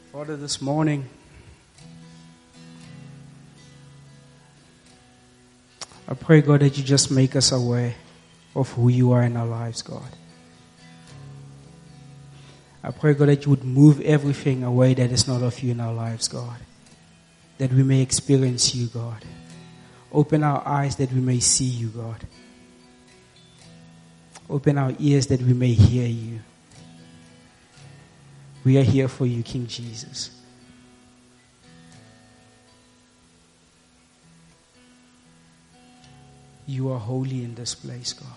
Father, this morning, I pray, God, that you just make us aware of who you are in our lives, God. I pray, God, that you would move everything away that is not of you in our lives, God. That we may experience you, God. Open our eyes that we may see you, God. Open our ears that we may hear you. We are here for you, King Jesus. You are holy in this place, God.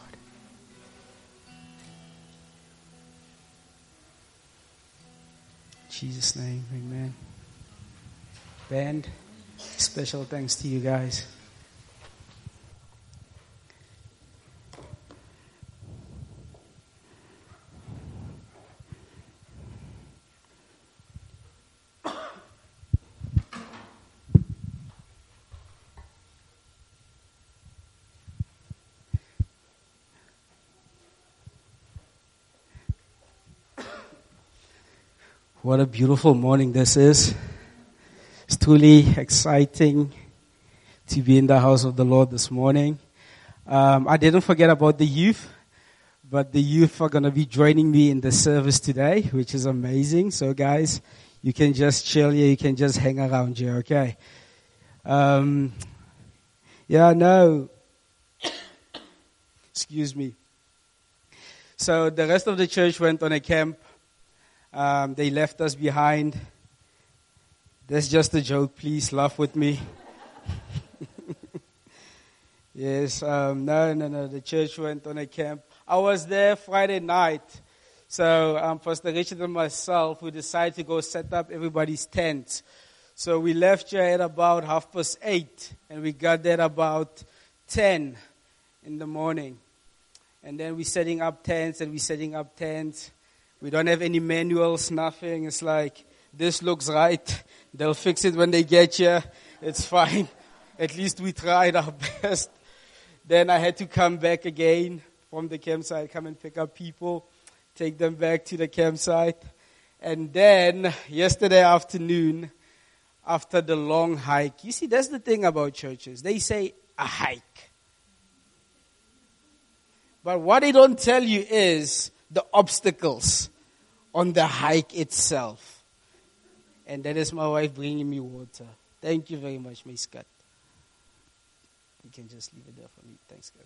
In Jesus' name, amen. Band, special thanks to you guys. What a beautiful morning this is. It's truly exciting to be in the house of the Lord this morning. I didn't forget about the youth, but the youth are going to be joining me in the service today, which is amazing. So guys, you can just chill here, you can just hang around here, okay? Excuse me. So the rest of the church went on a camp. They left us behind. That's just a joke. Please laugh with me. Yes. No. The church went on a camp. I was there Friday night. So Pastor Richard and myself, we decided to go set up everybody's tents. So we left here at about 8:30, and we got there about 10 in the morning. And then we're setting up tents. We don't have any manuals, nothing. It's like, this looks right. They'll fix it when they get here. It's fine. At least we tried our best. Then I had to come back again from the campsite, come and pick up people, take them back to the campsite. And then yesterday afternoon, after the long hike, you see, that's the thing about churches. They say a hike. But what they don't tell you is the obstacles on the hike itself. And that is my wife bringing me water. Thank you very much, Miss Scott. You can just leave it there for me. Thanks, Scott.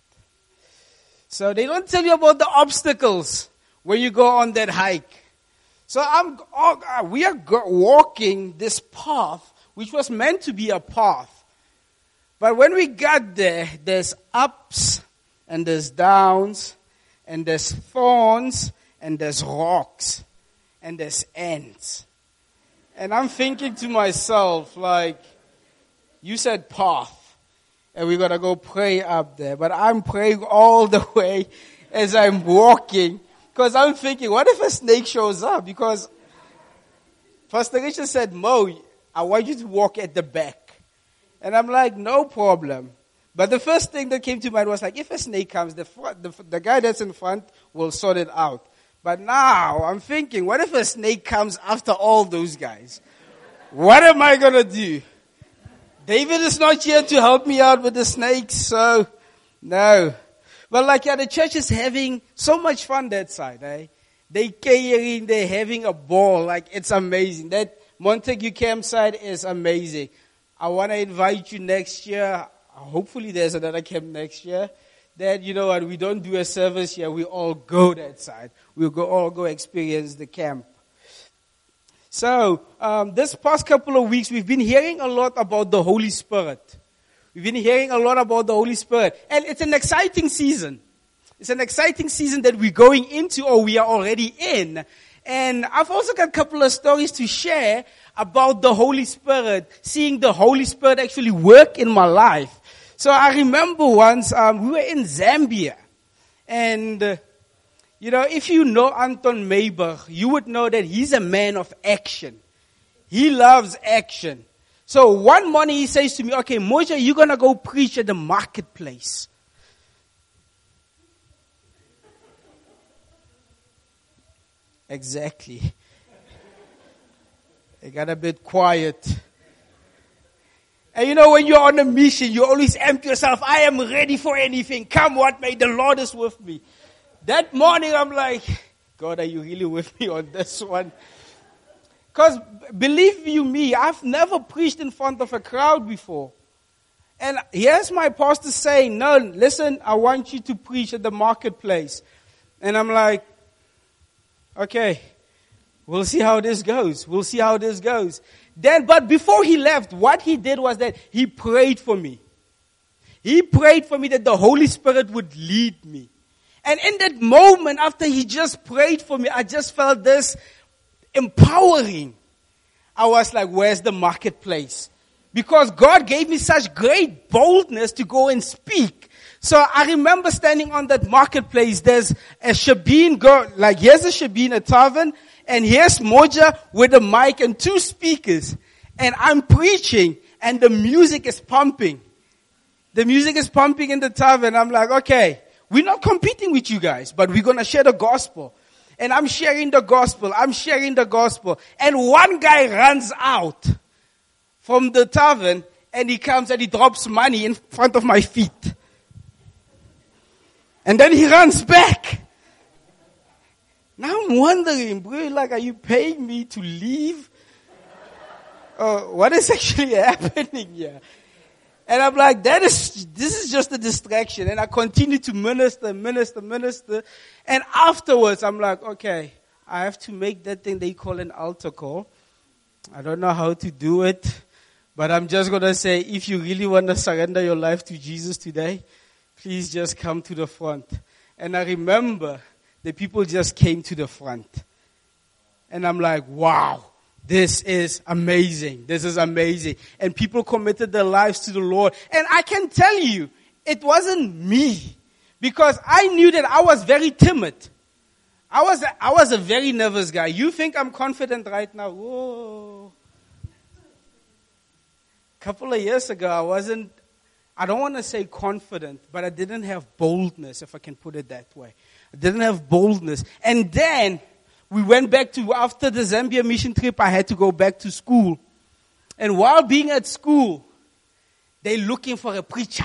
So they don't tell you about the obstacles when you go on that hike. So we are walking this path, which was meant to be a path. But when we got there, there's ups and there's downs and there's thorns and there's rocks and there's ants. And I'm thinking to myself, like, you said path, and we're going to go pray up there. But I'm praying all the way as I'm walking, because I'm thinking, what if a snake shows up? Because Pastor Richard said, Mo, I want you to walk at the back. And I'm like, no problem. But the first thing that came to mind was like, if a snake comes, the guy that's in front will sort it out. But now I'm thinking, what if a snake comes after all those guys? What am I going to do? David is not here to help me out with the snakes, so no. But the church is having so much fun that side, eh? They catering, they're having a ball, like it's amazing. That Montague campsite is amazing. I want to invite you next year. Hopefully there's another camp next year. That, you know what, we don't do a service here, we all go that side. We'll all go experience the camp. So, this past couple of weeks, we've been hearing a lot about the Holy Spirit. We've been hearing a lot about the Holy Spirit. And it's an exciting season. It's an exciting season that we're going into, or we are already in. And I've also got a couple of stories to share about the Holy Spirit, seeing the Holy Spirit actually work in my life. So I remember once, we were in Zambia. And, if you know Anton Mayberg, you would know that he's a man of action. He loves action. So one morning he says to me, okay, Moja, you're going to go preach at the marketplace. Exactly. It got a bit quiet. And you know, when you're on a mission, you always empty yourself. I am ready for anything. Come what may, the Lord is with me. That morning, I'm like, God, are you really with me on this one? Because believe you me, I've never preached in front of a crowd before. And here's my pastor saying, no, listen, I want you to preach at the marketplace. And I'm like, okay, we'll see how this goes. We'll see how this goes. But before he left, what he did was that he prayed for me. He prayed for me that the Holy Spirit would lead me. And in that moment, after he just prayed for me, I just felt this empowering. I was like, where's the marketplace? Because God gave me such great boldness to go and speak. So I remember standing on that marketplace. There's a Shebeen girl, like here's a Shebeen, a tavern, and here's Moja with a mic and 2 speakers. And I'm preaching, and the music is pumping. The music is pumping in the tavern. I'm like, okay, we're not competing with you guys, but we're going to share the gospel. And I'm sharing the gospel. And one guy runs out from the tavern, and he comes and he drops money in front of my feet. And then he runs back. Now I'm wondering, bro, like, are you paying me to leave? What is actually happening here? And I'm like, this is just a distraction. And I continue to minister. And afterwards, I'm like, okay, I have to make that thing they call an altar call. I don't know how to do it, but I'm just going to say, if you really want to surrender your life to Jesus today, please just come to the front. And I remember the people just came to the front. And I'm like, wow. This is amazing. And people committed their lives to the Lord. And I can tell you, it wasn't me. Because I knew that I was very timid. I was a very nervous guy. You think I'm confident right now? Whoa. A couple of years ago, I don't want to say confident, but I didn't have boldness, if I can put it that way. I didn't have boldness. And then we went back after the Zambia mission trip, I had to go back to school. And while being at school, they're looking for a preacher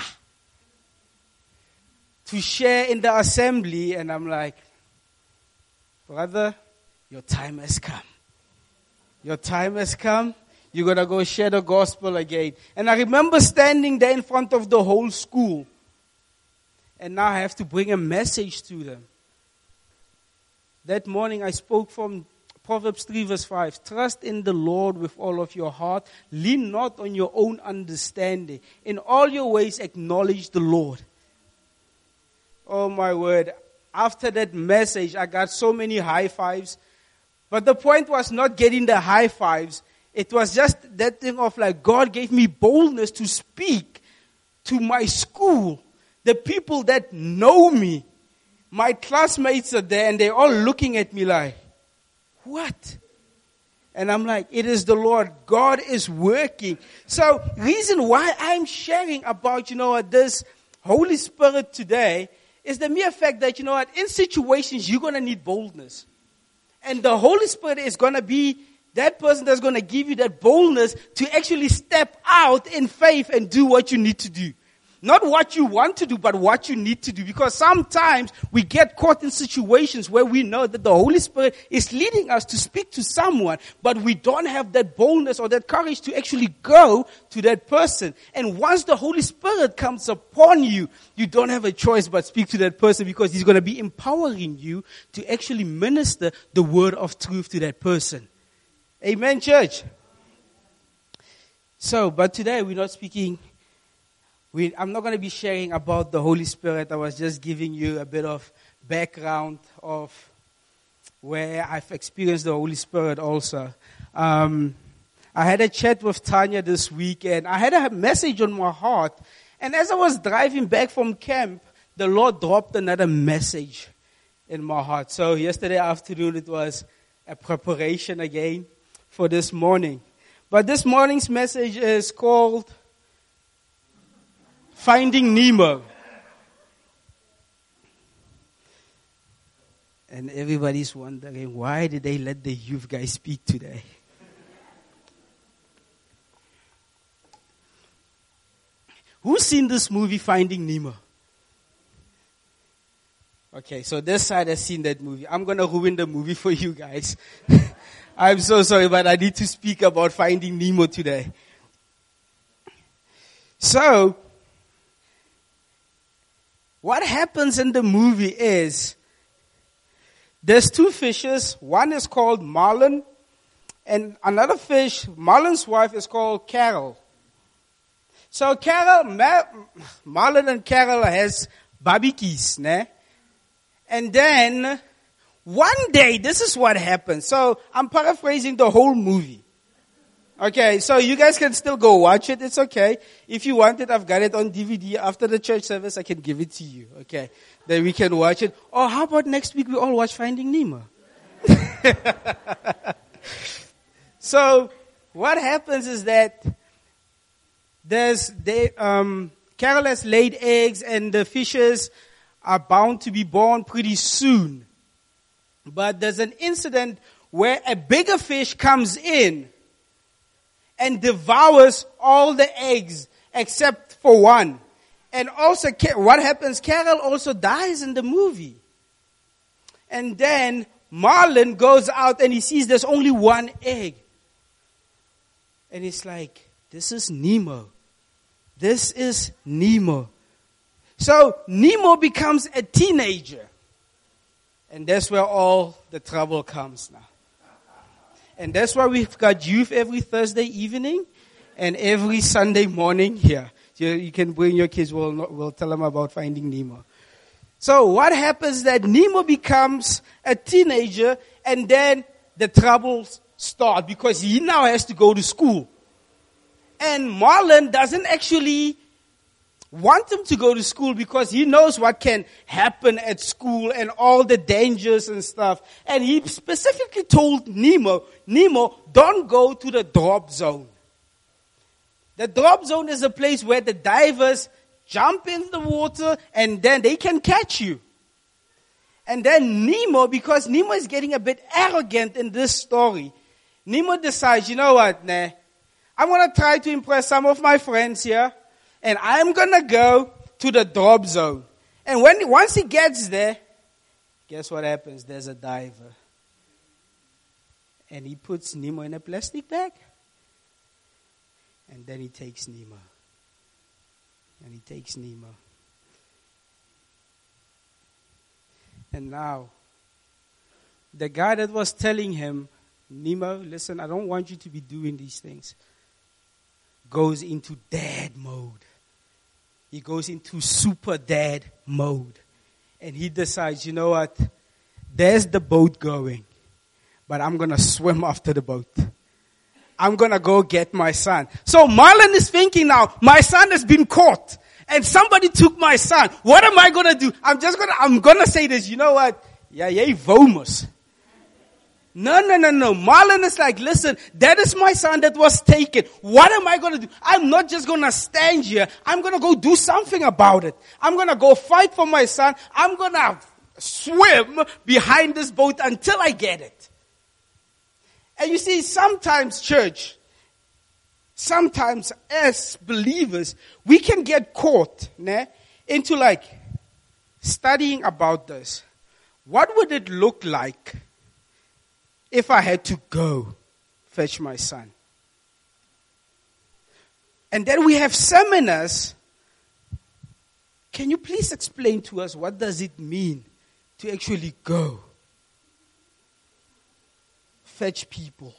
to share in the assembly. And I'm like, brother, your time has come. Your time has come. You're going to go share the gospel again. And I remember standing there in front of the whole school. And now I have to bring a message to them. That morning I spoke from Proverbs 3 verse 5. Trust in the Lord with all of your heart. Lean not on your own understanding. In all your ways acknowledge the Lord. Oh my word. After that message, I got so many high fives. But the point was not getting the high fives. It was just that thing of like, God gave me boldness to speak to my school. The people that know me. My classmates are there and they're all looking at me like, what? And I'm like, it is the Lord. God is working. So reason why I'm sharing about, this Holy Spirit today is the mere fact that, in situations you're going to need boldness. And the Holy Spirit is going to be that person that's going to give you that boldness to actually step out in faith and do what you need to do. Not what you want to do, but what you need to do. Because sometimes we get caught in situations where we know that the Holy Spirit is leading us to speak to someone, but we don't have that boldness or that courage to actually go to that person. And once the Holy Spirit comes upon you, you don't have a choice but speak to that person because He's going to be empowering you to actually minister the word of truth to that person. Amen, church? But today we're not speaking. I'm not going to be sharing about the Holy Spirit. I was just giving you a bit of background of where I've experienced the Holy Spirit also. I had a chat with Tanya this week, and I had a message on my heart. And as I was driving back from camp, the Lord dropped another message in my heart. So yesterday afternoon, it was a preparation again for this morning. But this morning's message is called Finding Nemo. And everybody's wondering, why did they let the youth guys speak today? Who's seen this movie, Finding Nemo? Okay, so this side has seen that movie. I'm going to ruin the movie for you guys. I'm so sorry, but I need to speak about Finding Nemo today. So, what happens in the movie is, there's two fishes. One is called Marlin, and another fish, Marlin's wife, is called Carol. So Marlin and Carol has barbecues, ne? And then, one day, this is what happens. So, I'm paraphrasing the whole movie. Okay, so you guys can still go watch it. It's okay. If you want it, I've got it on DVD. After the church service, I can give it to you. Okay, then we can watch it. Or how about next week we all watch Finding Nemo? So, what happens is that Carol has laid eggs and the fishes are bound to be born pretty soon. But there's an incident where a bigger fish comes in and devours all the eggs except for one. And also, what happens? Carol also dies in the movie. And then Marlin goes out and he sees there's only one egg. And he's like, this is Nemo. This is Nemo. So Nemo becomes a teenager. And that's where all the trouble comes now. And that's why we've got youth every Thursday evening and every Sunday morning here. You can bring your kids, we'll tell them about Finding Nemo. So what happens is that Nemo becomes a teenager and then the troubles start because he now has to go to school. And Marlin doesn't actually want him to go to school because he knows what can happen at school and all the dangers and stuff. And he specifically told Nemo, don't go to the drop zone. The drop zone is a place where the divers jump in the water and then they can catch you. And then Nemo, because Nemo is getting a bit arrogant in this story, Nemo decides, you know what, I'm going to try to impress some of my friends here. And I'm going to go to the drop zone. And once he gets there, guess what happens? There's a diver. And he puts Nemo in a plastic bag. And then he takes Nemo. And he takes Nemo. And now, the guy that was telling him, Nemo, listen, I don't want you to be doing these things, goes into dad mode. He goes into super dad mode. And he decides, you know what? There's the boat going. But I'm going to swim after the boat. I'm going to go get my son. So Marlin is thinking now, my son has been caught. And somebody took my son. What am I going to do? I'm going to say this. You know what? Yeah, vomos. No. Marlin is like, listen, that is my son that was taken. What am I going to do? I'm not just going to stand here. I'm going to go do something about it. I'm going to go fight for my son. I'm going to swim behind this boat until I get it. And you see, sometimes as believers, we can get caught into like studying about this. What would it look like if I had to go fetch my son? And then we have seminars. Can you please explain to us what does it mean to actually go fetch people?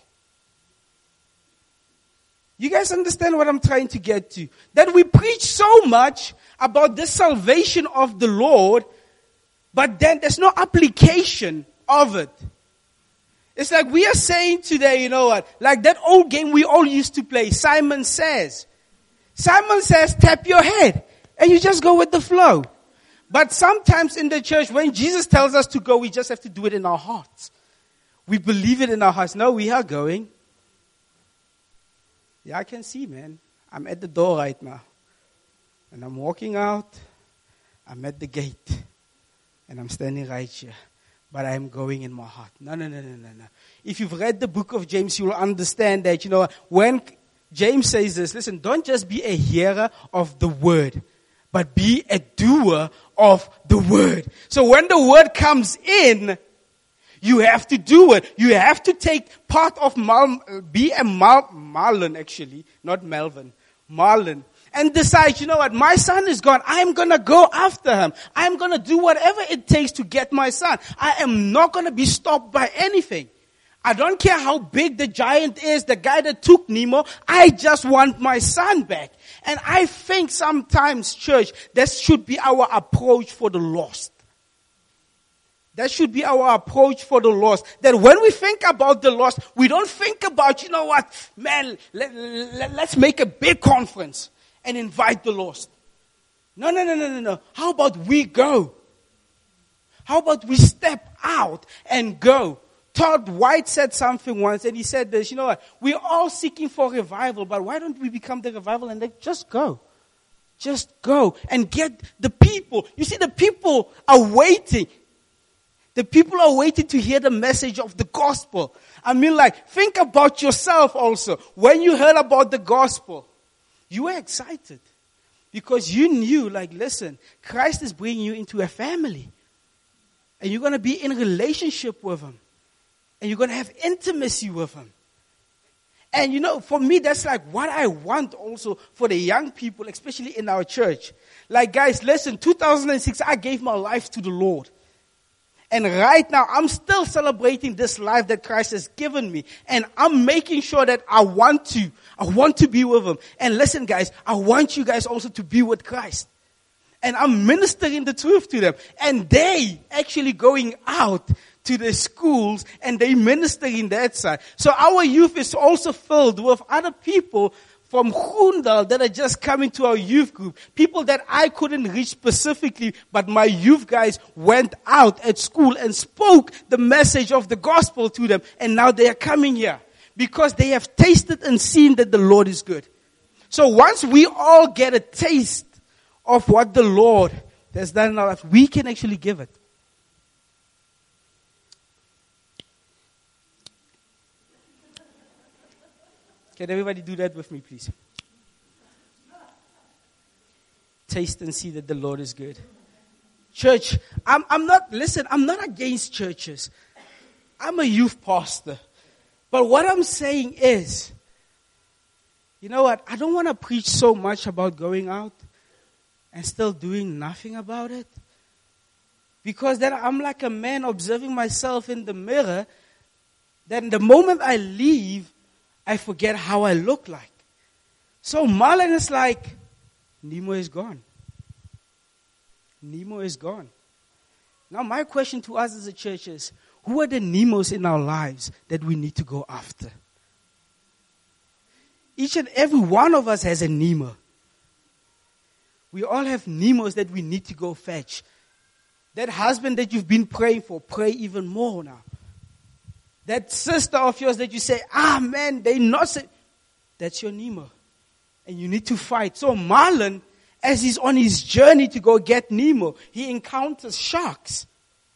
You guys understand what I'm trying to get to? That we preach so much about the salvation of the Lord, but then there's no application of it. It's like we are saying today, you know what? Like that old game we all used to play, Simon Says. Simon Says, tap your head. And you just go with the flow. But sometimes in the church, when Jesus tells us to go, we just have to do it in our hearts. We believe it in our hearts. No, we are going. Yeah, I can see, man. I'm at the door right now. And I'm walking out. I'm at the gate. And I'm standing right here. But I am going in my heart. No. If you've read the book of James, you will understand that, when James says this, listen, don't just be a hearer of the word, but be a doer of the word. So when the word comes in, you have to do it. You have to take part of Marlon actually, not Melvin, Marlon. And decide, you know what, my son is gone. I'm going to go after him. I'm going to do whatever it takes to get my son. I am not going to be stopped by anything. I don't care how big the giant is, the guy that took Nemo. I just want my son back. And I think sometimes, church, that should be our approach for the lost. That should be our approach for the lost. That when we think about the lost, we don't think about, you know what, man, let's make a big conference and invite the lost. No. How about we go? How about we step out and go? Todd White said something once, and he said this, you know what, we're all seeking for revival, but why don't we become the revival and then just go? Just go and get the people. You see, the people are waiting. The people are waiting to hear the message of the gospel. I mean, like, think about yourself also. When you heard about the gospel, you were excited because you knew, like, listen, Christ is bringing you into a family. And you're going to be in a relationship with him. And you're going to have intimacy with him. And you know, for me, that's like what I want also for the young people, especially in our church. Like, guys, listen, 2006, I gave my life to the Lord. And right now, I'm still celebrating this life that Christ has given me. And I'm making sure that I want to be with him. And listen, guys, I want you guys also to be with Christ. And I'm ministering the truth to them. And they actually going out to the schools and they ministering that side. So our youth is also filled with other people from Groendal that are just coming to our youth group. People that I couldn't reach specifically, but my youth guys went out at school and spoke the message of the gospel to them. And now they are coming here because they have tasted and seen that the Lord is good. So once we all get a taste of what the Lord has done in our life, we can actually give it. Can everybody do that with me, please? Taste and see that the Lord is good. Church, I'm not against churches. I'm a youth pastor. But what I'm saying is, you know what? I don't want to preach so much about going out and still doing nothing about it. Because then I'm like a man observing myself in the mirror. Then the moment I leave, I forget how I look like. So Marlon is like, Nemo is gone. Nemo is gone. Now my question to us as a church is, who are the Nemos in our lives that we need to go after? Each and every one of us has a Nemo. We all have Nemos that we need to go fetch. That husband that you've been praying for, pray even more now. That sister of yours that you say, man, they not say, that's your Nemo. And you need to fight. So Marlon, as he's on his journey to go get Nemo, he encounters sharks.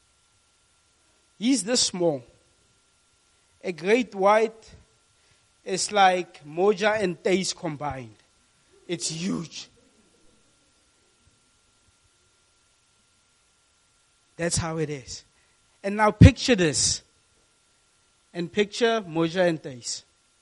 He's this small. A great white is like Moja and Taze combined. It's huge. That's how it is. And now picture this. And picture Moja and Taze.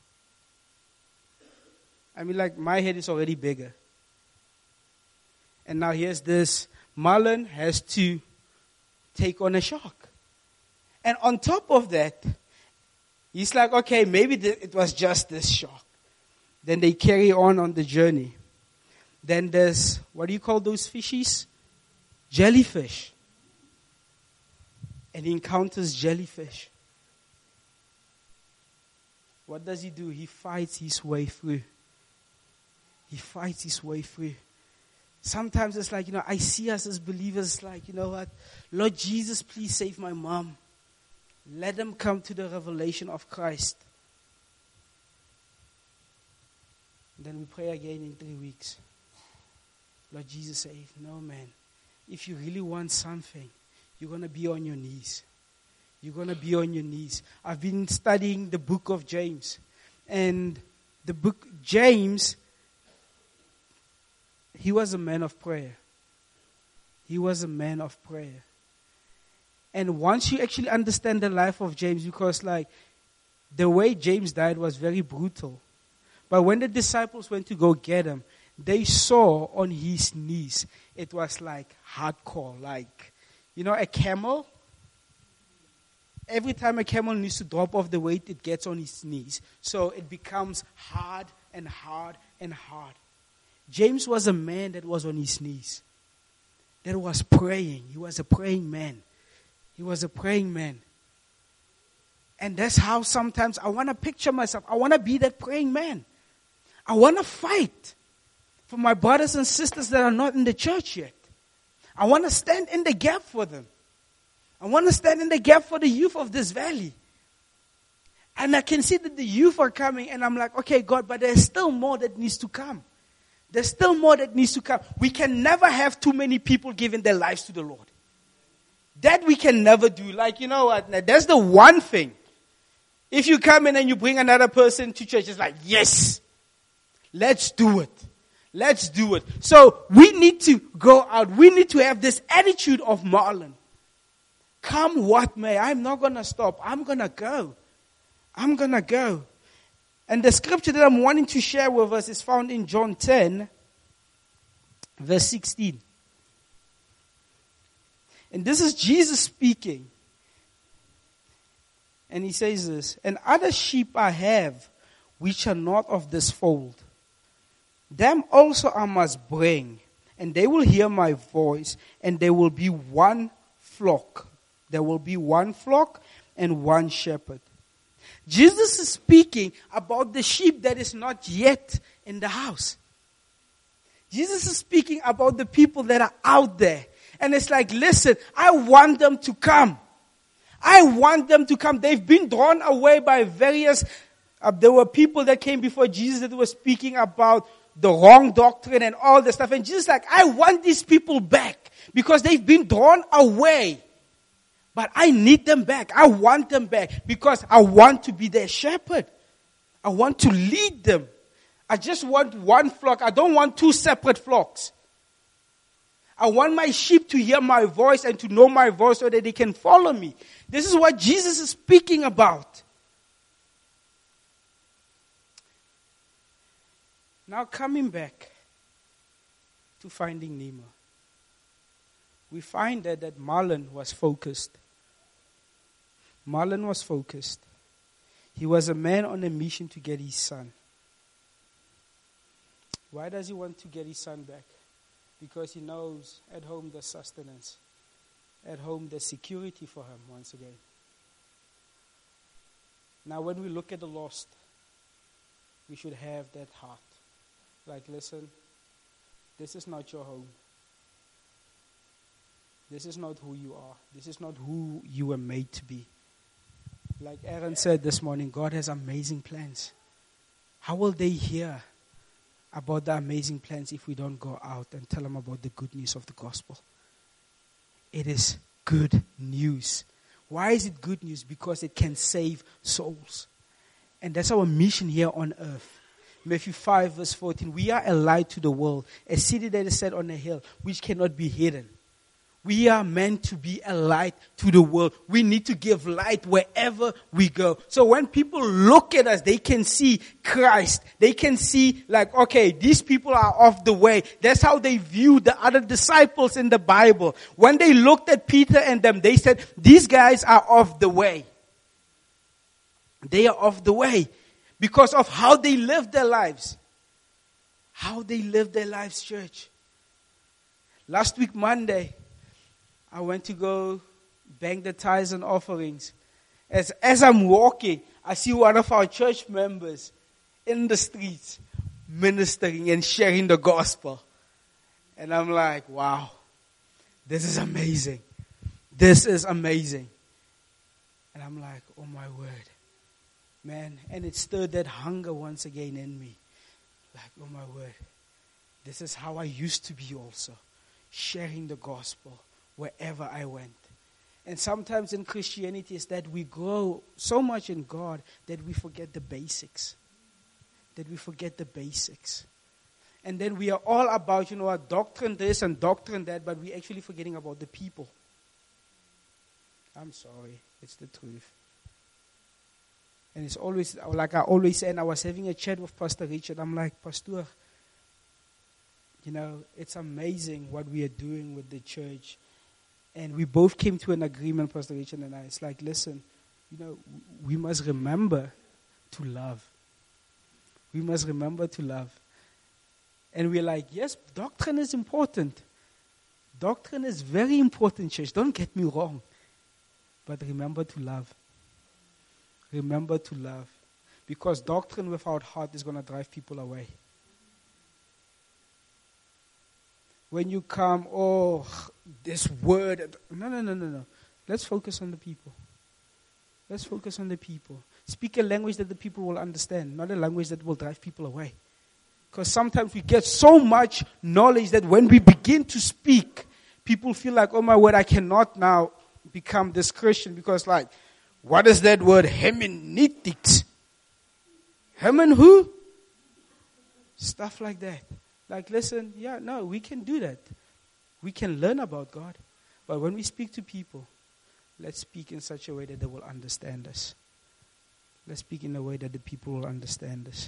I mean, like, my head is already bigger. And now here's this. Marlon has to take on a shark. And on top of that, he's like, okay, maybe it was just this shark. Then they carry on the journey. Then there's, what do you call those fishies? Jellyfish. And he encounters jellyfish. What does he do? He fights his way through. He fights his way through. Sometimes it's like, I see us as believers like, you know what? Lord Jesus, please save my mom. Let them come to the revelation of Christ. Then we pray again in 3 weeks. Lord Jesus, save. No, man. If you really want something, you're going to be on your knees. You're going to be on your knees. I've been studying the book of James. And the book James, he was a man of prayer. He was a man of prayer. And once you actually understand the life of James, because like the way James died was very brutal. But when the disciples went to go get him, they saw on his knees, it was like hardcore. Like, you know, a camel, every time a camel needs to drop off the weight, it gets on his knees. So it becomes hard and hard and hard. James was a man that was on his knees, that was praying. He was a praying man. He was a praying man. And that's how sometimes I want to picture myself. I want to be that praying man. I want to fight for my brothers and sisters that are not in the church yet. I want to stand in the gap for them. I want to stand in the gap for the youth of this valley. And I can see that the youth are coming, and I'm like, okay, God, but there's still more that needs to come. There's still more that needs to come. We can never have too many people giving their lives to the Lord. That we can never do. Like, you know what? That's the one thing. If you come in and you bring another person to church, it's like, yes, let's do it. Let's do it. So we need to go out. We need to have this attitude of Marlon. Come what may. I'm not going to stop. I'm going to go. I'm going to go. And the scripture that I'm wanting to share with us is found in John 10, verse 16. And this is Jesus speaking. And he says this, and other sheep I have, which are not of this fold. Them also I must bring, and they will hear my voice, and there will be one flock. There will be one flock and one shepherd. Jesus is speaking about the sheep that is not yet in the house. Jesus is speaking about the people that are out there. And it's like, listen, I want them to come. I want them to come. They've been drawn away by various, there were people that came before Jesus that were speaking about the wrong doctrine and all this stuff. And Jesus is like, I want these people back because they've been drawn away. But I need them back. I want them back because I want to be their shepherd. I want to lead them. I just want one flock. I don't want two separate flocks. I want my sheep to hear my voice and to know my voice so that they can follow me. This is what Jesus is speaking about. Now coming back to Finding Nemo. We find that Marlon was focused. Marlon was focused. He was a man on a mission to get his son. Why does he want to get his son back? Because he knows at home there's sustenance. At home there's security for him once again. Now when we look at the lost, we should have that heart. Like, listen, this is not your home. This is not who you are. This is not who you were made to be. Like Aaron said this morning, God has amazing plans. How will they hear about the amazing plans if we don't go out and tell them about the good news of the gospel? It is good news. Why is it good news? Because it can save souls. And that's our mission here on earth. Matthew 5 verse 14, we are a light to the world, a city that is set on a hill, which cannot be hidden. We are meant to be a light to the world. We need to give light wherever we go. So when people look at us, they can see Christ. They can see like, okay, these people are off the way. That's how they view the other disciples in the Bible. When they looked at Peter and them, they said, these guys are off the way. They are off the way because of how they live their lives. How they live their lives, church. Last week, Monday, I went to go bank the tithes and offerings. As I'm walking, I see one of our church members in the streets ministering and sharing the gospel. And I'm like, wow, this is amazing. This is amazing. And I'm like, oh my word. Man, and it stirred that hunger once again in me. Like, oh my word. This is how I used to be also. Sharing the gospel wherever I went. And sometimes in Christianity is that we grow so much in God that we forget the basics. that we forget the basics. And then we are all about, a doctrine this and doctrine that, but we're actually forgetting about the people. I'm sorry, it's the truth. And it's always, like I always say, and I was having a chat with Pastor Richard, I'm like, Pastor, it's amazing what we are doing with the church. And we both came to an agreement, Pastor Richard and I. It's like, listen, we must remember to love. We must remember to love. And we're like, yes, doctrine is important. Doctrine is very important, church. Don't get me wrong. But remember to love. Remember to love. Because doctrine without heart is going to drive people away. When you come, this word. No. Let's focus on the people. Let's focus on the people. Speak a language that the people will understand, not a language that will drive people away. Because sometimes we get so much knowledge that when we begin to speak, people feel like, oh my word, I cannot now become this Christian. Because what is that word? Hermeneutics. Hermen who? Stuff like that. Listen, we can do that. We can learn about God. But when we speak to people, let's speak in such a way that they will understand us. Let's speak in a way that the people will understand us.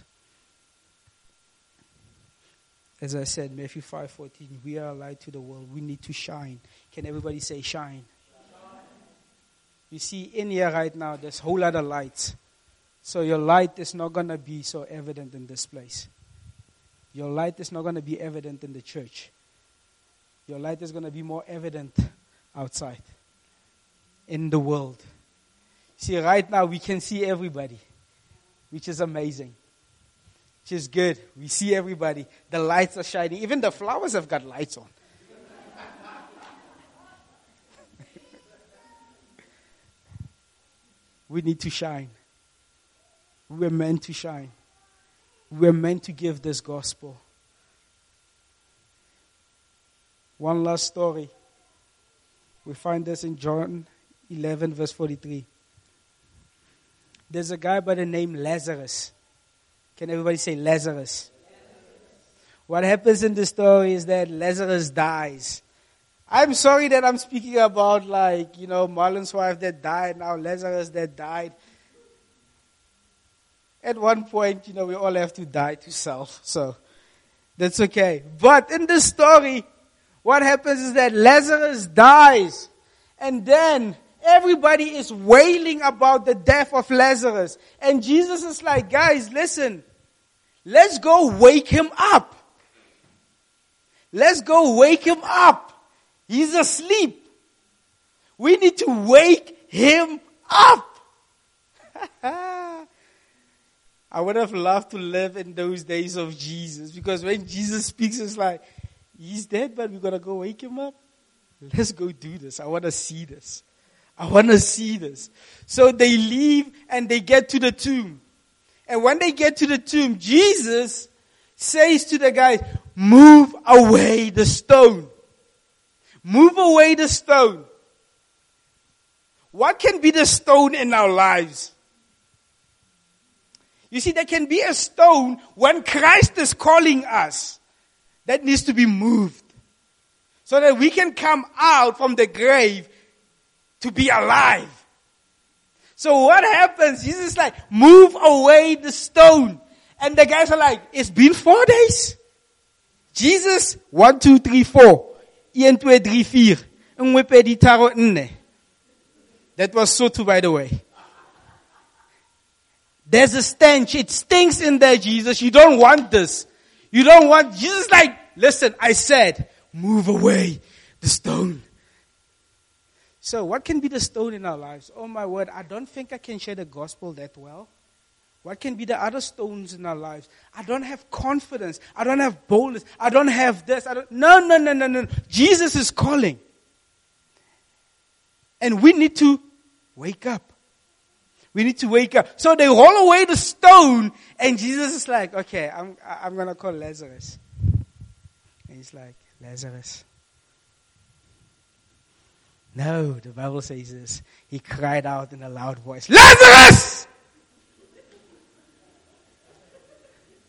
As I said, Matthew 5:14, we are a light to the world. We need to shine. Can everybody say shine? You see, in here right now, there's a whole lot of lights. So your light is not going to be so evident in this place. Your light is not going to be evident in the church. Your light is going to be more evident outside, in the world. See, right now we can see everybody, which is amazing. Which is good. We see everybody. The lights are shining. Even the flowers have got lights on. We need to shine. We're meant to shine. We're meant to give this gospel. One last story. We find this in John 11, verse 43. There's a guy by the name Lazarus. Can everybody say Lazarus? What happens in the story is that Lazarus dies. I'm sorry that I'm speaking about Marlon's wife that died, now Lazarus that died. At one point, we all have to die to self. So, that's okay. But in this story, what happens is that Lazarus dies. And then everybody is wailing about the death of Lazarus. And Jesus is like, guys, listen. Let's go wake him up. Let's go wake him up. He's asleep. We need to wake him up. I would have loved to live in those days of Jesus. Because when Jesus speaks, it's like, he's dead, but we're going to go wake him up. Let's go do this. I want to see this. I want to see this. So they leave and they get to the tomb. And when they get to the tomb, Jesus says to the guys, move away the stone. Move away the stone. What can be the stone in our lives? You see, there can be a stone when Christ is calling us that needs to be moved. So that we can come out from the grave to be alive. So what happens? Jesus is like, move away the stone. And the guys are like, it's been 4 days. Jesus, 1, 2, 3, 4. 1, 2, 3, 4. That was Sotho, by the way. There's a stench. It stinks in there, Jesus. You don't want this. You don't want, Jesus is like, listen, I said, move away the stone. So what can be the stone in our lives? Oh my word, I don't think I can share the gospel that well. What can be the other stones in our lives? I don't have confidence. I don't have boldness. I don't have this. No. Jesus is calling. And we need to wake up. We need to wake up. So they roll away the stone and Jesus is like, okay, I'm going to call Lazarus. And he's like, Lazarus. No, the Bible says this. He cried out in a loud voice, Lazarus!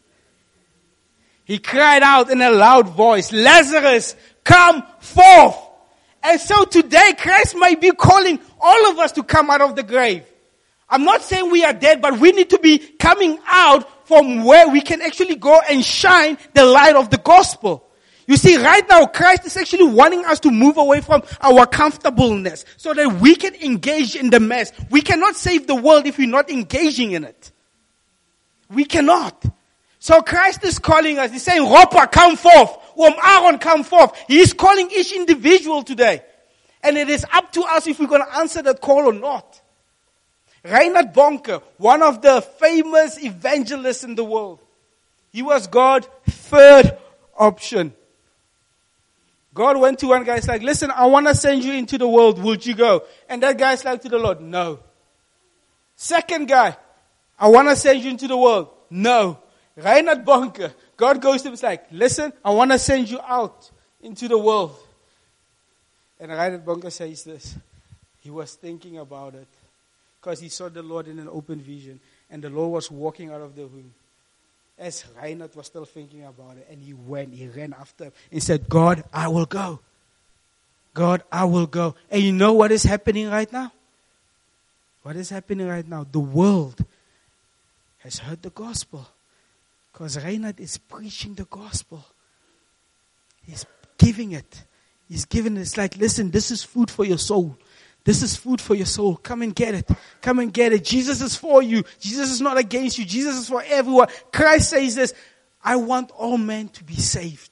He cried out in a loud voice, Lazarus, come forth. And so today Christ might be calling all of us to come out of the grave. I'm not saying we are dead, but we need to be coming out from where we can actually go and shine the light of the gospel. You see, right now, Christ is actually wanting us to move away from our comfortableness so that we can engage in the mess. We cannot save the world if we're not engaging in it. We cannot. So Christ is calling us. He's saying, Ropa, come forth. Aaron, come forth. He is calling each individual today. And it is up to us if we're going to answer that call or not. Reinhard Bonnke, one of the famous evangelists in the world. He was God's third option. God went to one guy, he's like, listen, I want to send you into the world. Would you go? And that guy's like to the Lord, no. Second guy, I want to send you into the world. No. Reinhard Bonnke, God goes to him, it's like, listen, I want to send you out into the world. And Reinhard Bonnke says this. He was thinking about it because he saw the Lord in an open vision. And the Lord was walking out of the room. As Reinhard was still thinking about it, and he ran after him and said, God, I will go. God, I will go. And you know what is happening right now? What is happening right now? The world has heard the gospel. Because Reinhard is preaching the gospel. He's giving it. He's giving it. It's like, listen, this is food for your soul. This is food for your soul. Come and get it. Come and get it. Jesus is for you. Jesus is not against you. Jesus is for everyone. Christ says this, I want all men to be saved.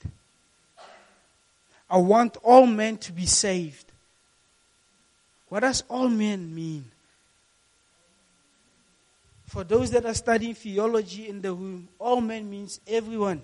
I want all men to be saved. What does all men mean? For those that are studying theology in the room, all men means everyone.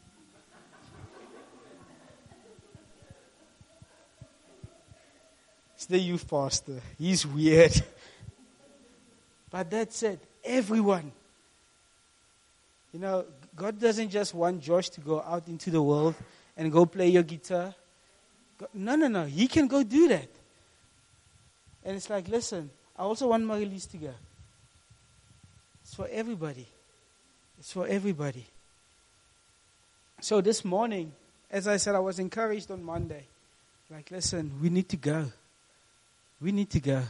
It's the youth pastor. He's weird. But that said, everyone. You know, God doesn't just want Josh to go out into the world and go play your guitar. No. He can go do that. And it's like, listen, I also want Marilise to go. It's for everybody. It's for everybody. So this morning, as I said, I was encouraged on Monday. Like, listen, we need to go. We need to go.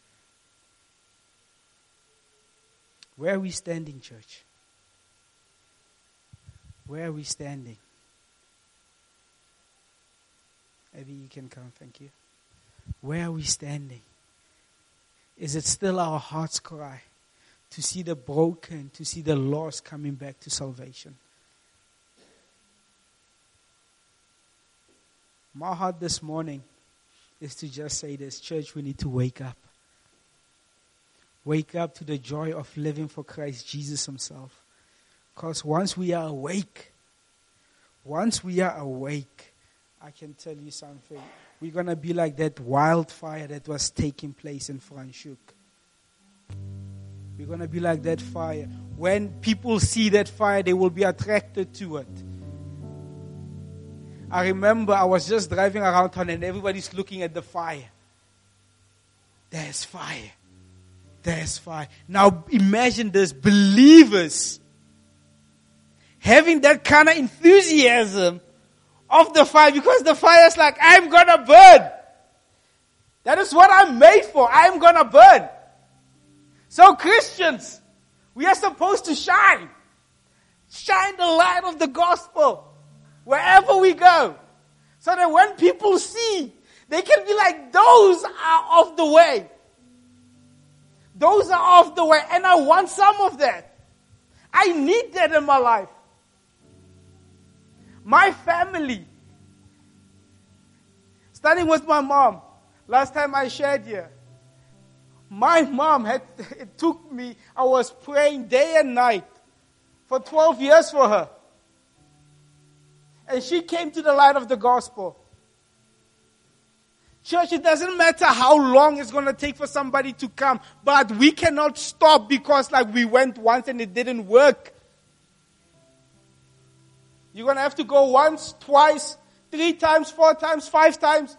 Where are we standing, church? Where are we standing? Maybe you can come, thank you. Where are we standing? Is it still our heart's cry to see the broken, to see the lost coming back to salvation? My heart this morning is to just say this, church, we need to wake up. Wake up to the joy of living for Christ Jesus himself. Because once we are awake, I can tell you something. We're going to be like that wildfire that was taking place in Franschhoek. We're going to be like that fire. When people see that fire, they will be attracted to it. I remember I was just driving around town and everybody's looking at the fire. There's fire. There's fire. Now imagine this, believers having that kind of enthusiasm of the fire, because the fire is like, I'm going to burn. That is what I'm made for. I'm going to burn. So Christians, we are supposed to shine. Shine the light of the gospel wherever we go. So that when people see, they can be like, those are off the way. Those are off the way. And I want some of that. I need that in my life. My family, starting with my mom, last time I shared here, my mom it took me, I was praying day and night for 12 years for her. And she came to the light of the gospel. Church, it doesn't matter how long it's going to take for somebody to come, but we cannot stop because like we went once and it didn't work. You're going to have to go once, twice, 3 times, 4 times, 5 times.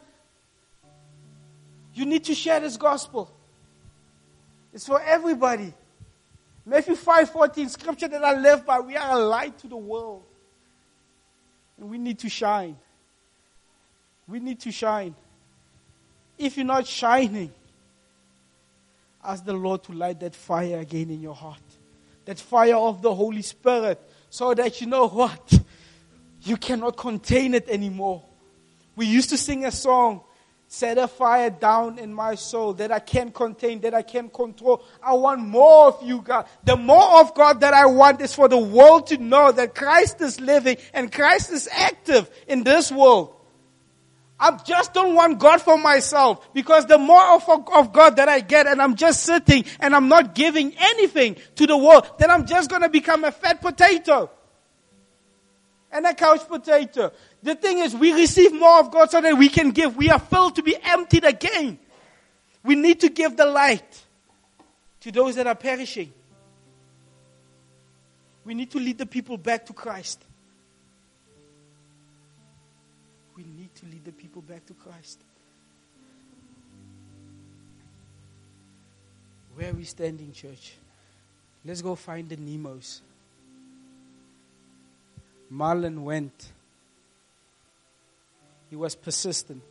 You need to share this gospel. It's for everybody. Matthew 5:14, scripture that I live by, we are a light to the world. We need to shine. We need to shine. If you're not shining, ask the Lord to light that fire again in your heart. That fire of the Holy Spirit. So that you know what? You cannot contain it anymore. We used to sing a song, set a fire down in my soul that I can't contain, that I can't control. I want more of you, God. The more of God that I want is for the world to know that Christ is living and Christ is active in this world. I just don't want God for myself, because the more of God that I get and I'm just sitting and I'm not giving anything to the world, then I'm just going to become a fat potato and a couch potato. The thing is, we receive more of God so that we can give. We are filled to be emptied again. We need to give the light to those that are perishing. We need to lead the people back to Christ. We need to lead the people back to Christ. Where are we standing, church? Let's go find the Nemos. Marlon went. He was persistent.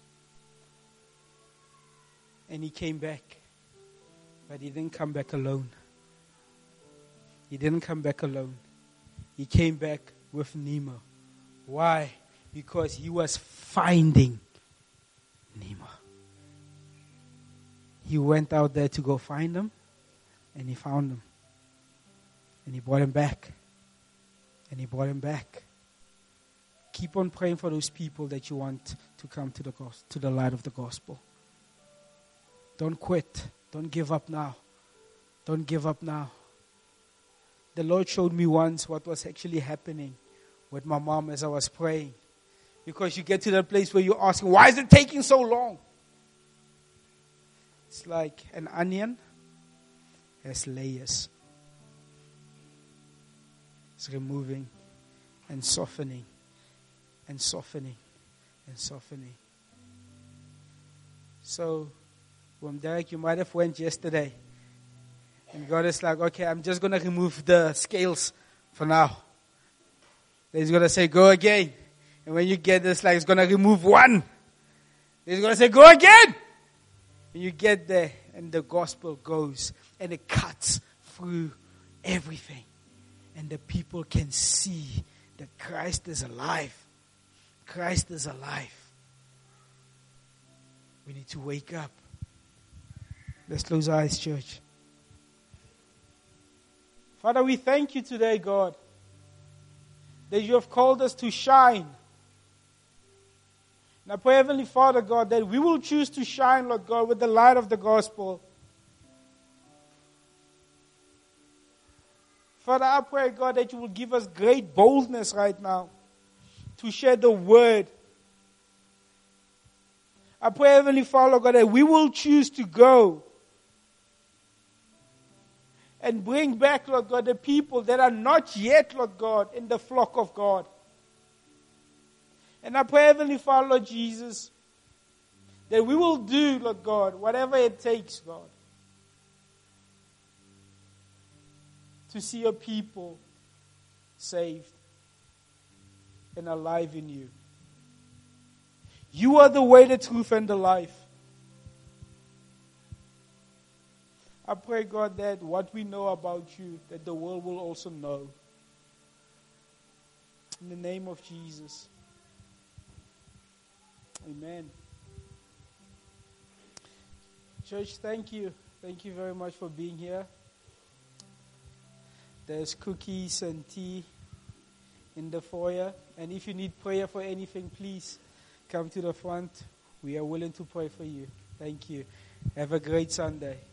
And he came back. But he didn't come back alone. He didn't come back alone. He came back with Nemo. Why? Because he was finding Nemo. He went out there to go find him, and he found him. And he brought him back. And he brought him back. Keep on praying for those people that you want to come to the light of the gospel. Don't quit. Don't give up now. Don't give up now. The Lord showed me once what was actually happening with my mom as I was praying. Because you get to that place where you're asking, why is it taking so long? It's like an onion has layers. It's removing and softening and softening and softening. So, Derek, you might have went yesterday. And God is like, okay, I'm just going to remove the scales for now. Then He's going to say, go again. And when you get this, like, it's going to remove one. Then He's going to say, go again. And you get there, and the gospel goes, and it cuts through everything. And the people can see that Christ is alive. Christ is alive. We need to wake up. Let's close our eyes, church. Father, we thank you today, God, that you have called us to shine. And I pray, Heavenly Father, God, that we will choose to shine, Lord God, with the light of the gospel. Father, I pray, God, that you will give us great boldness right now to share the word. I pray, Heavenly Father, God, that we will choose to go and bring back, Lord God, the people that are not yet, Lord God, in the flock of God. And I pray, Heavenly Father, Lord Jesus, that we will do, Lord God, whatever it takes, God, to see your people saved and alive in you. You are the way, the truth, and the life. I pray, God, that what we know about you, that the world will also know. In the name of Jesus. Amen. Church, thank you. Thank you very much for being here. There's cookies and tea in the foyer. And if you need prayer for anything, please come to the front. We are willing to pray for you. Thank you. Have a great Sunday.